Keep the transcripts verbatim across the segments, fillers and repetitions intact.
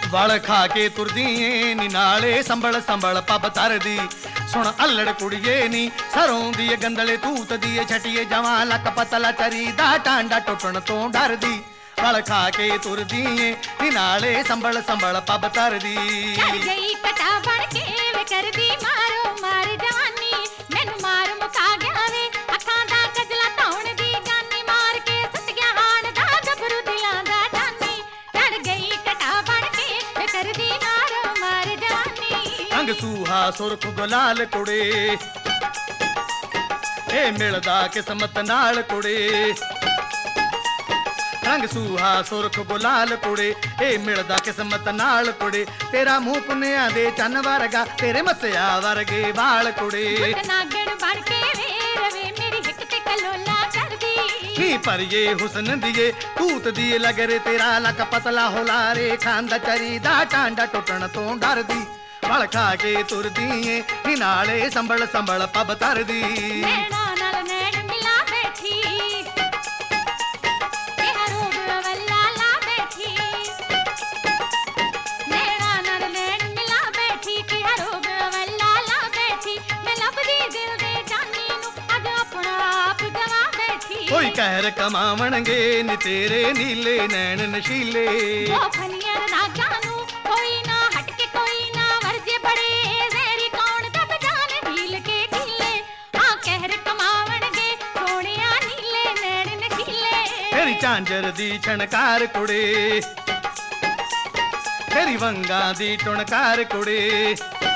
ਵਲ ਖਾ ਕੇ ਤੁਰਦੀ ਏ ਨੀ ਨਾਲੇ ਸੰਭਲ ਸੰਭਲ ਪੱਬ ਤਰਦੀ ਸੁਣ ਅੱਲੜ ਕੁੜੀਏ ਨੀ ਸਰੋਂ ਦੀ ਗੰਦਲੇ ਤੂਤ ਦੀ ਛਟੀਏ ਜਵਾਂ ਲੱਕ ਪਤਲਾ ਤਰੀ ਦਾ ਟਾਂਡਾ ਟੁੱਟਣ ਤੋਂ ਡਰਦੀ ਵਲ ਖਾ ਕੇ ਤੁਰਦੀ ਏ ਨੀ ਨਾਲੇ ਸੰਭਲ ਸੰਭਲ ਪੱਬ ਤਰਦੀ ਚੜ ਗਈ ਕਟਾ ਬਣ ਕੇ ਵੇ ਕਰਦੀ ਮਾਰੋ ਮਾਰ ਜਵਾਨੀ ਮੈਨੂੰ ਮਾਰ ਮੁਕਾ ਗਿਆ ਵੇ ਅੱਖਾਂ ਦਾ ਕਜਲਾ ਧੌਣ ਦੀ ਗਾਨੀ ਮਾਰ ਕੇ ਸੁੱਟ ਗਿਆ ਹਾਣ ਦਾ ਗੱਭਰੂ ਦਿਲਾਂ ਦਾ ਜਾਨੀ ਚੜ ਗਈ ਕਟਾ ਬਣ ਕੇ ਵੇ ਕਰਦੀ ਮਾਰੋ ਮਾਰ ਜਵਾਨੀ ਰੰਗ ਸੂਹਾ ਸੁਰਖ ਗੁਲਾਲ ਕੁੜੇ ਇਹ ਮਿਲਦਾ ਕਿਸਮਤ ਨਾਲ ਕੁੜੇ ਰੰਗ ਸੂਹਾ ਸੁਰਖ ਗੁਲਾਲ ਕੁੜੇ ਇਹ ਮਿਲਦਾ ਕਿਸਮਤ ਨਾਲ ਕੁੜੇ ਤੇਰਾ ਮੂੰਹ ਪੁੰਨਿਆਂ ਦੇ ਚੰਨ ਵਰਗਾ ਤੇਰੇ ਮੱਸਿਆ ਵਰਗੇ ਵਾਲ ਕੁੜੇ ਨਾਗਣ ਬਣ ਕੇ ਵੇ ਰਵੇ ਮੇਰੀ ਹਿੱਕ ਤੇ ਕਲੋਲਾ ਕਰਦੀ ਨੀ ਪਰਿਏ ਹੁਸਨ ਦੀਏ ਤੂਤ ਦੀ ਲਗਰੇ ਤੇਰਾ ਲੱਕ ਪਤਲਾ ਹੁਲਾਰੇ ਖਾਂਦਾ ਚਰੀ ਦਾ ਟਾਂਡਾ ਟੁੱਟਣ ਤੋਂ ਡਰਦੀ ਵਲ ਖਾ ਕੇ ਤੁਰਦੀ ਏ ਨੀ ਨਾਲੇ ਸੰਭਲ ਸੰਭਲ ਪੱਬ ਤਰਦੀ ਨੈਣਾ ਨਾਲ ਨੈਣ ਮਿਲਾ ਬੈਠੀ ਇਹ ਰੋਗ ਵੱਲਾ ਲਾ ਬੈਠੀ ਨੈਣਾ ਨਾਲ ਨੈਣ ਮਿਲਾ ਬੈਠੀ ਕਿ ਰੋਗ ਵੱਲਾ ਲਾ ਬੈਠੀ ਮੈਂ ਲੱਭਦੀ ਦਿਲ ਦੇ ਜਾਨੀ ਨੂੰ ਅੱਜ ਆਪਣਾ ਆਪ ਗਵਾ ਬੈਠੀ ਕੋਈ ਕਹਿਰ ਕਮਾਵਣਗੇ ਨੀ ਤੇਰੇ ਨੀਲੇ ਨੈਣ ਨਸ਼ੀਲੇ ਉਹ ਫਨੀਆਂ ਰਾਜਾਂ ਨੂੰ ਕੋਈ ਨਾ ਹਟ ਕੇ ਕੋਈ ਨਾ ਵਰਜੇ ਬੜੇ ਜ਼ਹਿਰੀ ਕੌਣ ਦਾ ਬਜਾਨ ਢੀਲ ਕੇ ਢੀਲੇ ਆ ਕਹਿਰ ਕਮਾਵਣਗੇ ਸੋਹਣਿਆ ਨੀਲੇ ਨੈਣ ਨਸ਼ੀਲੇ ਤੇਰੀ ਝਾਂਜਰ ਦੀ ਛਣਕਾਰ ਕੁੜੇ ਤੇਰੀ ਵੰਗਾਂ ਦੀ ਟੁਣਕਾਰ ਕੁੜੇ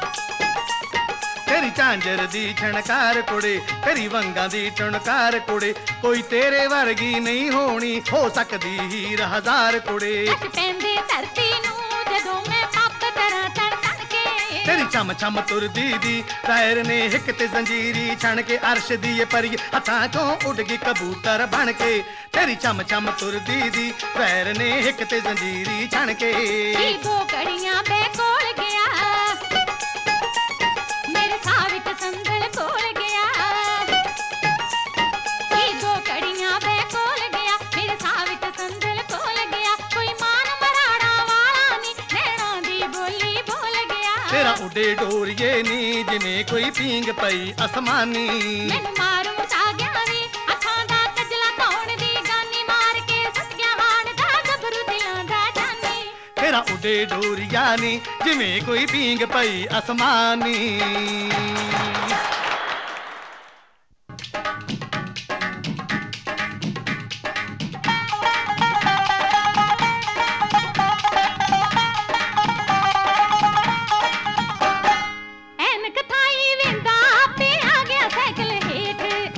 ਤੇਰੀ ਝਾਂਜਰ ਦੀ ਛਣਕਾਰ ਕੁੜੇ ਤੇਰੀ ਵੰਗਾਂ ਦੀ ਟੁਣਕਾਰ ਕੁੜੇ ਕੋਈ ਤੇਰੇ ਵਰਗੀ ਨਹੀਂ ਹੋਣੀ ਹੋ ਸਕਦੀ ਹੀਰ ਹਜ਼ਾਰ ਕੁੜੇ ਨੱਚ ਪੈਂਦੇ ਧਰਤੀ ਨੂੰ ਜਦੋਂ ਮੈਂ ਪੱਪ ਕਰਾਂ ਤਣ ਤਣ ਕੇ ਤੇਰੀ ਚਮ ਚਮ ਤੁਰਦੀ ਦੀ ਪੈਰ ਨੇ ਹਿੱਕ ਤੇ ਜ਼ੰਜੀਰੀ ਛਣ ਕੇ ਅਰਸ਼ ਦੀ ਏ ਪਰੀ ਹੱਥਾਂ ਚੋਂ ਉੱਡ ਗਈ ਕਬੂਤਰ ਬਣ ਕੇ ਤੇਰੀ ਚਮ ਚਮ ਤੁਰਦੀ ਦੀ ਪੈਰ ਨੇ ਹਿੱਕ ਤੇ ਜ਼ੰਜੀਰੀ ਛਣ ਕੇ ਕੀ ਦੋ ਕੜੀਆਂ ਬੇ ਕੋਲ ਗਿਆ ਮੇਰੇ ਸਾਹ ਵਿੱਚ ਸੰਦਲ ਕੋਲ ਗਿਆ ਕੀ ਦੋ ਕੜੀਆਂ ਬੇ ਕੋਲ ਗਿਆ ਮੇਰੇ ਸਾਹ ਵਿੱਚ ਸੰਦਲ ਕੋਲ ਗਿਆ ਕੋਈ ਮਾਨ ਮਰਾੜਾ ਵਾਲਾ ਨੀ ਨੈਣਾ ਦੀ ਬੋਲੀ ਬੋਲ ਗਿਆ ਤੇਰਾ ਉੱਡੇ ਡੋਰੀਏ ਨੀ ਜਿਵੇਂ ਕੋਈ ਪੀਂਗ ਪਈ ਅਸਮਾਨੀ ਮੈਨੂੰ ਮਾਰ ਮੁਕਾ ਗਿਆ ਵੇ ਅੱਖਾਂ ਦਾ ਕਜਲਾ ਧੌਣ ਦੀ ਗਾਨੀ ਮਾਰ ਕੇ ਸੁੱਟ ਗਿਆ ਹਾਣ ਦਾ ਗੱਭਰੂ ਦਿਲਾਂ ਦਾ ਜਾਨੀ ਤੇਰਾ ਉੱਡੇ ਡੋਰੀਆ ਨੀ ਜਿਵੇਂ ਕੋਈ ਪੀਂਗ ਪਈ ਅਸਮਾਨੀ ਐਨਕ ਥਾਈ ਵੇਂਦਾ ਆਪੇ ਆ ਗਿਆ ਸਾਈਕਲ ਹੇਠ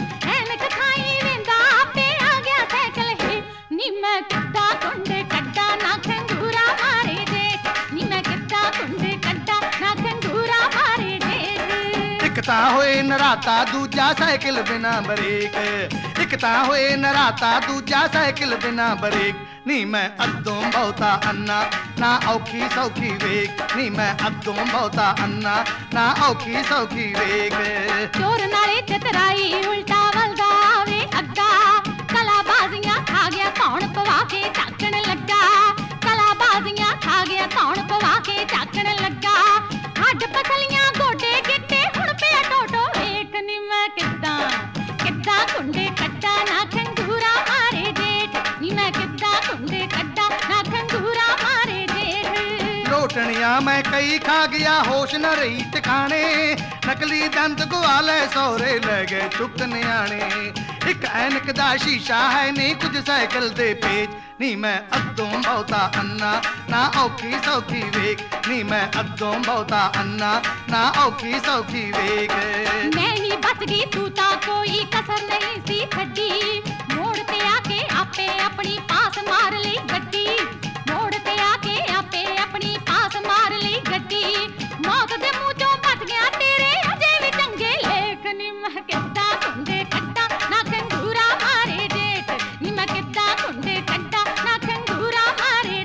ਐਨਕ ਥਾਈ ਵੇਂਦਾ ਆਪੇ ਆ ਗਿਆ ਸਾਈਕਲ ਹੇਠ ਨੀ ਮੈਂ ਕਿੱਦਾਂ ਕੁੰਡੇ ਕੱਢਾ ਨਾ ਖੰਗੂਰਾ ਮਾਰੇ ਜੇਠ ਨੀ ਮੈਂ ਕਿੱਦਾਂ ਕੁੰਡੇ ਕੱਢਾ ਨਾ ਖੰਗੂਰਾ ਮਾਰੇ ਜੇਠ ਇੱਕ ਤਾਂ ਹੋਏ ਨਰਾਤਾ ਦੂਜਾ ਸਾਈਕਲ ਬਿਨਾ ਬ੍ਰੇਕ ਇੱਕ ਤਾਂ ਹੋਏ ਨਰਾਤਾ ਦੂਜਾ ਸਾਈਕਲ ਬਿਨਾ ਬ੍ਰੇਕ ਨੀ ਮੈਂ ਅੱਧੋਂ ਬਹੁਤਾ ਅੰਨਾ ਨਾ ਔਖੀ ਸੌਖੀ ਵੇਖ ਨੀ ਮੈਂ ਅੱਧੋਂ ਬਹੁਤਾ ਅੰਨਾ ਨਾ ਔਖੀ ਸੌਖੀ ਵੇਖ ਚੋਰ ਨਾਲੇ ਚਤਰਾਈ ਉਲਟਾ ਵਲਦਾ ਵੇ ਅੱਗਾ ਕਲਾ ਬਾਜ਼ੀਆਂ ਖਾ ਗਿਆ ਕੌਣ ਪਵਾ ਕੇ ਝਾਕਣ ਲੱਗਾ ਕਲਾ ਬਾਜ਼ੀਆਂ ਖਾ ਗਿਆ ਕੌਣ ਪਵਾ ਕੇ ਝਾਕਣ ਲੱਗਾ ਹੱਡ ਪਸਲੀਆਂ ਗੋਡੇ ਗਿੱਟੇ ਹੁਣ ਪਿਆ ਟੋਟੋ ਵੇਖ ਨੀ ਮੈਂ ਕਿੱਦਾਂ ਕਿੱਦਾਂ ਕੁੰਡੇ ਕੱਟਾ ਨਾ ਖੰਗੂਰਾ ਮਾਰੇ ਜੇਠ ਨੀ ਮੈਂ ਕਿੱਦਾਂ ਕੁੰਡੇ ਕੱਟਾ ਨਾ ਖੰਗੂਰਾ ਮਾਰੇ ਜੇਠ ਲੋਟਣੀਆਂ ਮੈਂ ਕਈ ਖਾ ਗਿਆ ਹੋਸ਼ ਨਾ ਰਹੀ ਟਿਕਾਣੇ ਨਕਲੀ ਦੰਦ ਗਵਾ ਲੈ ਸੌਰੇ ਲੈ ਗਏ ਚੁੱਕ ਨਿਆਣੇ ਇੱਕ ਐਨਕ ਦਾ ਸ਼ੀਸ਼ਾ ਹੈ ਨਹੀਂ ਕੁਝ ਸਾਈਕਲ ਦੇ ਪੇਚ ਨੀ ਮੈਂ ਅੱਧੋਂ ਬਹੁਤਾ ਅੰਨਾ ਨਾ ਔਖੀ ਸੌਖੀ ਵੇਖ ਨੀ ਮੈਂ ਅੱਧੋਂ ਬਹੁਤਾ ਅੰਨਾ ਨਾ ਔਖੀ ਸੌਖੀ ਵੇਖ ਮੈਂ ਹੀ ਬਚ ਗਈ ਤੂੰ ਤਾਂ ਕੋਈ ਕਸਰ ਨਹੀਂ ਸੀ ਛੱਡੀ ਮੋੜ ਤੇ ਆ ਕੇ ਆਪੇ ਆਪਣੀ ਪਾਸ ਮਾਰ ਲਈ ਗੱਡੀ ਮੋੜ ਤੇ ਆ ਕੇ ਆਪੇ ਆਪਣੀ ਪਾਸ ਮਾਰ ਲਈ ਗੱਡੀ ਮੌਤ ਦੇ ਮੂੰਹ ਚੋਂ ਬਚ ਗਿਆ ਤੇਰੇ ਅਜੇ ਵੀ ਚੰਗੇ ਲੇਖ ਨੀ ਮੈਂ ਕਿੱਦਾਂ ਕੁੰਡੇ ਕੱਟਾ ਨਾ ਖੰਗੂਰਾ ਮਾਰੇ ਜੇਠ ਨੀ ਮੈਂ ਕਿੱਦਾਂ ਕੁੰਡੇ ਕੱਟਾ ਨਾ ਖੰਗੂਰਾ ਮਾਰੇ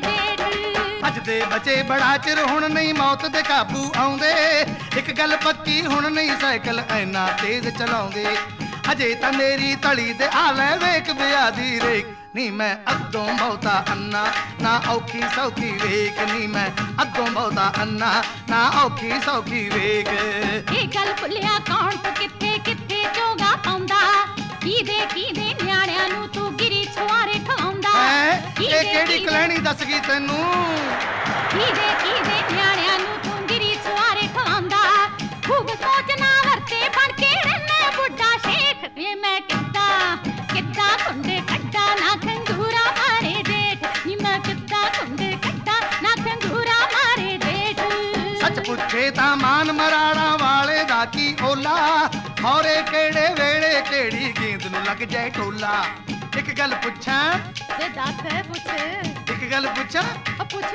ਜੇਠ ਅੱਜ ਦੇ ਬਚੇ ਬੜਾ ਚਿਰ ਹੁਣ ਨਹੀਂ ਮੌਤ ਦੇ ਕਾਬੂ ਆਉਂਦੇ ਇੱਕ ਗੱਲ ਪੱਕੀ ਹੁਣ ਨਹੀਂ ਸਾਈਕਲ ਐਨਾ ਤੇਜ਼ ਚਲਾਉਂਦੇ ਹਜੇ ਤਾਂ ਮੇਰੀ ਤਲੀ ਦੇ ਆ ਲੈ ਵੇਖ ਵਿਆਹ ਦੀ ਰੇਖ नी मैं अद्दों बहुता अन्ना ना औखी सौखी वेख नी मैं अद्दों बहुता अन्ना ना औखी सौखी वेख ये गल भुलिया कौन तू किथे किथे चोगा पाउंदा कीदे कीदे न्याणियां नू तू गिरी छुआरे खवाउंदा ये केड़ी कलैणी दस गई तैनू कीदे कीदे न्याणियां नू तू गिरी छुआरे खवाउंदा खूब सोचना वरते बन के रहने बुढ़ा शेख ये मैं किद्दा किद्दा कुंडे कट्टा ना खंगूरा मारे जेठ नी मैं किद्दा कुंडे कट्टा ना खंगूरा मारे जेठ सच पुछे ता मान मराड़ा वाले दा की ओला औरे केड़े वेड़े केड़ी गेंद नू लग जाए टोला एक गल पुछां ते दस पुछ एक गल पुछां ओ पुछ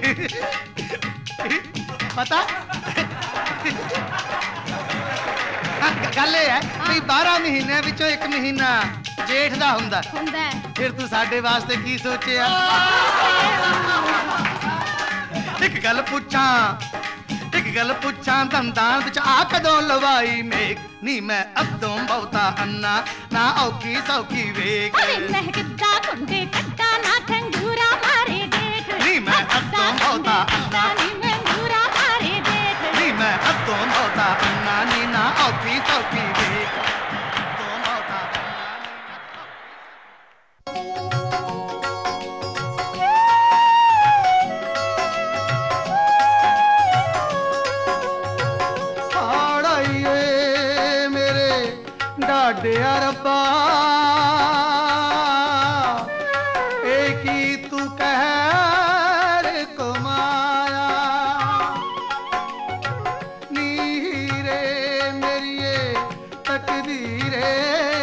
भी पता गल ये है कि बारह महीने विचों एक महीना जेठ दा हुंदा हुंदा फिर तू साडे वास्ते की सोचिया एक गल पुछां एक गल पुछां दंदां विच आ कदों लवाई मेक नी मैं अद्दों बहुता अन्ना ना औखी सौखी वेख अरे मैं किद्दा कुंडे कट्टा ना खंगूरा मारे जेठ नी मैं अद्दों बहुता अन्ना नी मैं खंगूरा मारे जेठ नी मैं अद्दों बहुता अन्ना नी ना औखी सौखी वेख अद्दों बहुता डाडिया रब्बा एक ही तू कहर कमाया नीरे मेरिए तकदीरे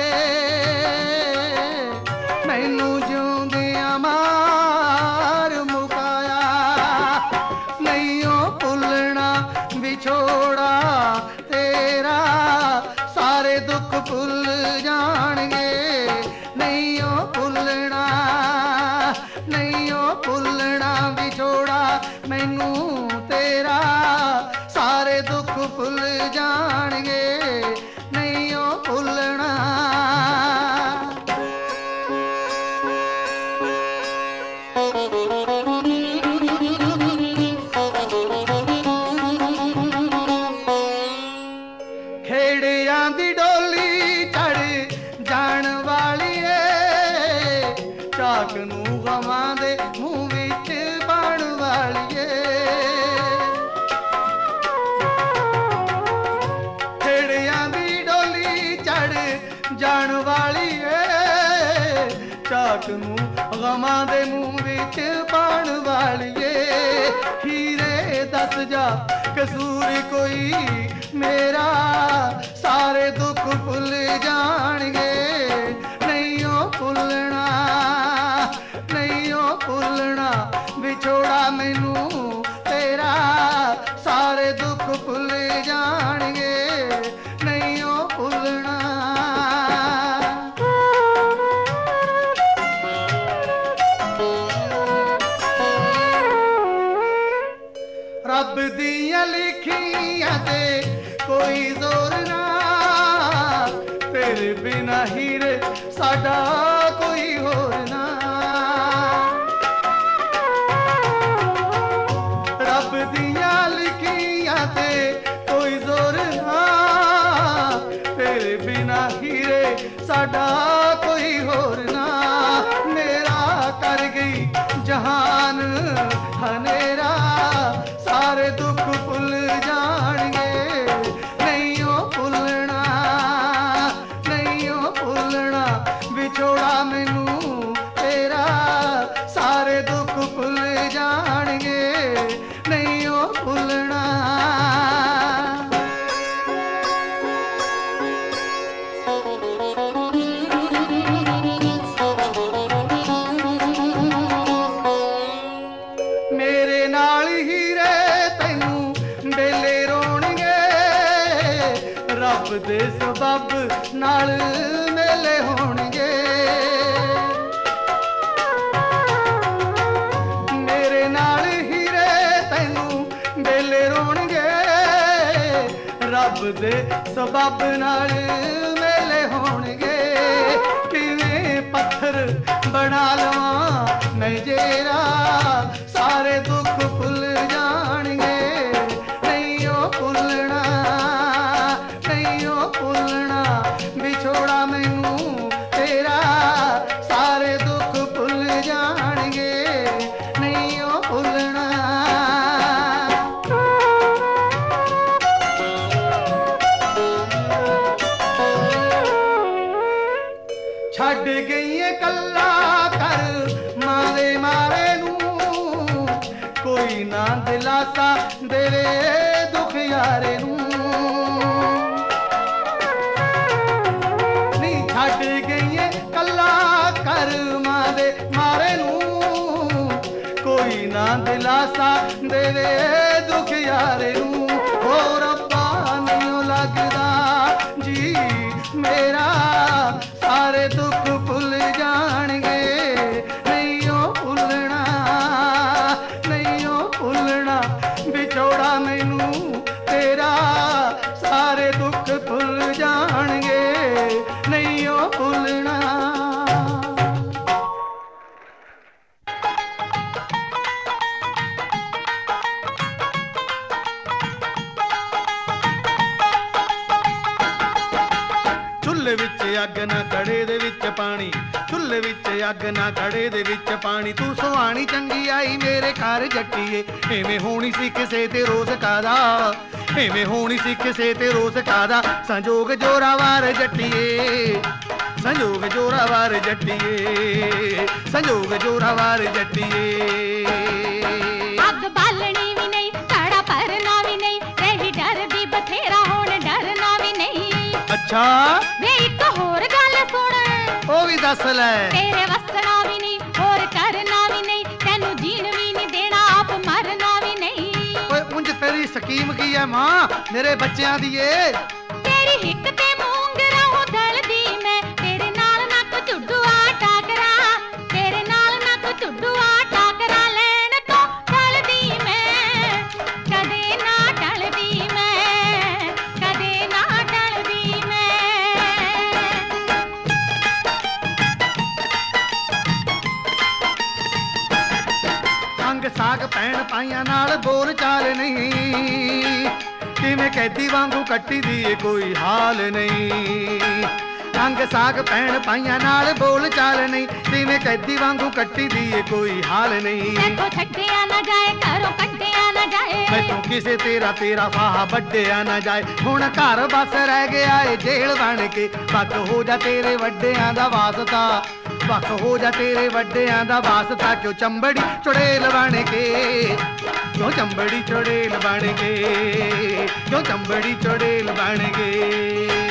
मैनू जिउंदियां मार मुकाया नहीं भुलना विछोड़ा तेरा सारे दुख भुल जाणगे नहीं भुलना नहीं भुलना विछोड़ा मैनू तेरा सारे दुख भुल जाणगे नहीं भुलना खेड़ियां दी डोली चढ़ जान वाली है चाक नू गवां दे मुंह विच पाण वाली है खेड़ियां दी डोली चढ़ जान वाली है चाक नू गवां दे मुंह विच पाण वाली है हीरे दस जा कसूर कोई मेरा सारे दुख भुल जाणगे नहीं भुलना नहीं भुलना विछोड़ा मैनू तेरा सारे दुख भुल जाणगे नहीं भुलना रब दियां लिखियां ते कोई जोर ना तेरे बिना हीरे साडा कोई होर ना रब दियां लिखियां ते कोई जोर ना तेरे बिना हीरे साडा कोई होर ना मेरा कर गई जहान हनेरा सारे दुख भुल जाणगे नहीं भुलना नहीं भुलना विछोड़ा मैनू तेरा सारे दुख भुल जाणगे नहीं भुलना मेरे नाल हीरे तैनू बेले रोणगे रब दे सबब नाल मेले होणगे मेरे नाल हीरे तैनू बेले रोणगे रब दे सबब नाल मेले होणगे किवें पत्थर बना जेरा सारे दुख भुल जाणगे नहीं ओ भुलना नहीं ओ भुलना विछोड़ा मैनू तेरा सारे दुख भुल जाणगे नहीं ओ भुलना छड़ गई है कल्ला कर मारे मारे नू कोई ना दिलासा देवे दुख यारे नू नी छड़ गई है कल्ला कर मारे मारे नू कोई ना दिलासा देवे दुख यारे नू हो रब्बा नहीं लगदा जी मेरा सारे दुख भुल जाणगे नहीं ओ भुलना नहीं ओ भुलना विछोड़ा मैनू तेरा सारे दुख भुल जाणगे नहीं ओ भुलना चुल्हे विच अग ना कड़े दे विच पानी चुल्हे विच अग ना कड़े दे विच पानी तू सुहानी चंगी आई मेरे घर जट्टीए एवें होनी सी किसे ते रोज कादा एवें होनी सी किसे ते रोज कादा संजोग जोरावार जट्टीए संजोग जोरावार जट्टीए संजोग जोरावार जट्टीए अग बालनी भी नहीं काड़ा भरना भी नहीं रही डर दी बथेरा होण डरना भी नहीं अच्छा वे एक होर गल सुन ओ भी दस लै तेरे वसना भी नहीं होर करना भी नहीं तेनू जीण भी नहीं देना आप मरना भी नहीं ओए उंज तेरी स्कीम की है मां मेरे बच्चों दी ए तेरी हिक ते मूंगरा हो दलदी मैं तेरे नाल ना को चुड्डू आटा करा तेरे नाल ना को चुड्डू आटा करा लैण तो दलदी मैं कदे ना टलदी मैं कदे ना टलदी मैं अंग साग पैण पाइया नाल बोल चाल नहीं किवें कैदी वांगू कट्टी दी कोई हाल नहीं अंग साग पैण पाइया नाल बोल चाल नहीं किवें कैदी वांगू कट्टी दी कोई हाल नहीं देखो छड्डिया ना जाए घरों कट्टिया ना जाए मैनू किसे तेरा तेरा फाहा वड्डिया ना जाए हुण घर बस रह गया ए जेल बन के पक हो जा तेरे वड्डियां दा वास्ता पक हो जा तेरे वड्डियां दा वास्ता क्यों चंबड़ी चुड़ेल बन के क्यों चंबड़ी चुड़ेल बन के क्यों चंबड़ी चुड़ेल बन के